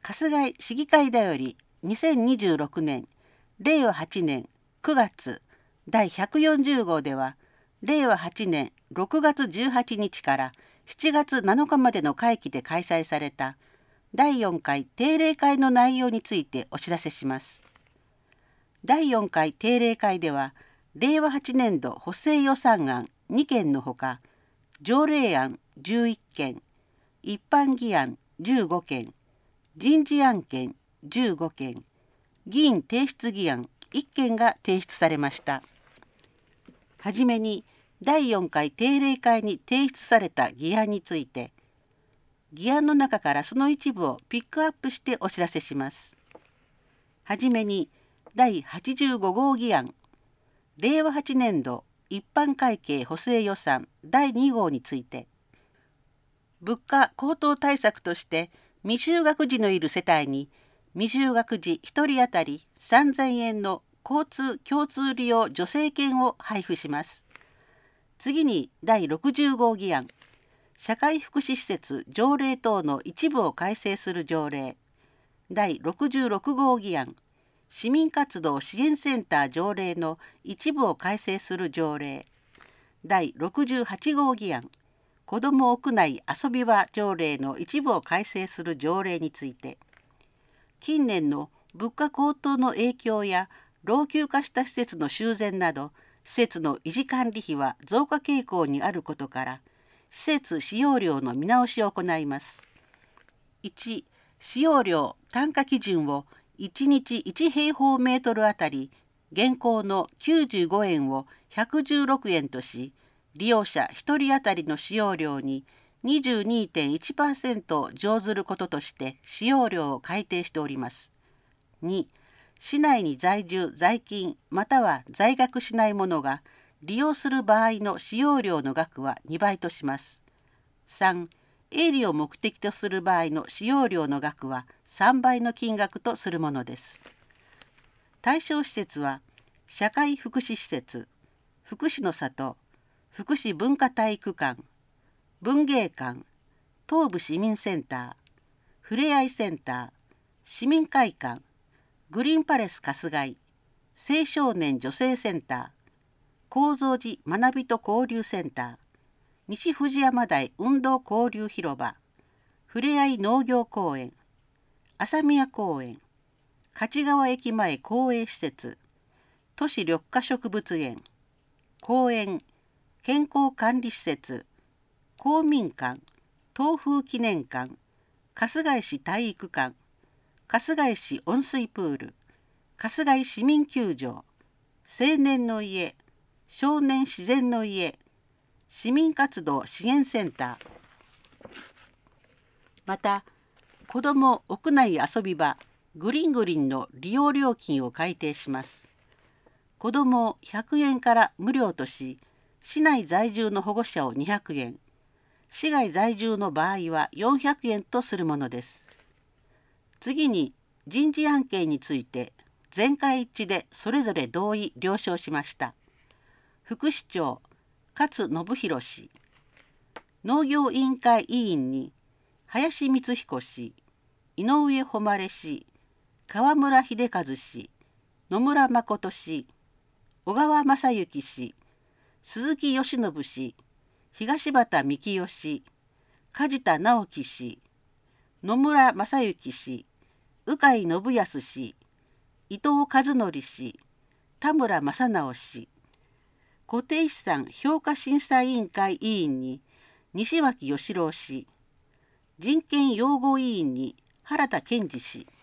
春日井市議会だより2026年令和8年9月第140号では、令和8年6月18日から7月7日までの会期で開催された第4回定例会の内容についてお知らせします。第4回定例会では、令和8年度補正予算案2件のほか、条例案11件、一般議案15件、人事案件15件、議員提出議案1件が提出されました。はじめに、第4回定例会に提出された議案について、議案の中からその一部をピックアップしてお知らせします。はじめに、第85号議案、令和8年度一般会計補正予算第2号について、物価高騰対策として未就学児のいる世帯に未就学児1人当たり3000円の交通共通利用助成券を配布します。次に第60号議案、社会福祉施設条例等の一部を改正する条例。第66号議案、市民活動支援センター条例の一部を改正する条例。第68号議案、子ども屋内遊び場条例の一部を改正する条例について、近年の物価高騰の影響や老朽化した施設の修繕など、施設の維持管理費は増加傾向にあることから、施設使用料の見直しを行います。1、使用料単価基準を1日1平方メートルあたり現行の95円を116円とし、利用者1人当たりの使用料に 22.1% 乗ずることとして使用料を改定しております。2、市内に在住在勤または在学しない者が利用する場合の使用料の額は2倍とします。3、営利を目的とする場合の使用料の額は3倍の金額とするものです。対象施設は、社会福祉施設、福祉の里、福祉文化体育館、文芸館、東部市民センター、ふれあいセンター、市民会館、グリーンパレス春日井、青少年女性センター、高蔵寺学びと交流センター、西藤山台運動交流広場、ふれあい農業公園、朝宮公園、勝川駅前公営施設、都市緑化植物園、公園、健康管理施設、公民館、東風記念館、春日井市体育館、春日井市温水プール、春日井市民球場、青年の家、少年自然の家、市民活動支援センター。また、子ども屋内遊び場グリングリンの利用料金を改定します。子どもを100円から無料とし、市内在住の保護者を200円、市外在住の場合は400円とするものです。次に人事案件について全会一致でそれぞれ同意了承しました。副市長勝信弘氏、農業委員会委員に林光彦氏、井上誉氏、川村秀和氏、野村誠氏、小川正幸氏、鈴木義信氏、東畑幹夫氏、梶田直樹氏、野村正幸氏、鵜飼信康氏、伊藤和則氏、田村正直氏、固定資産評価審査委員会委員に西脇義郎氏、人権擁護委員に原田健二氏、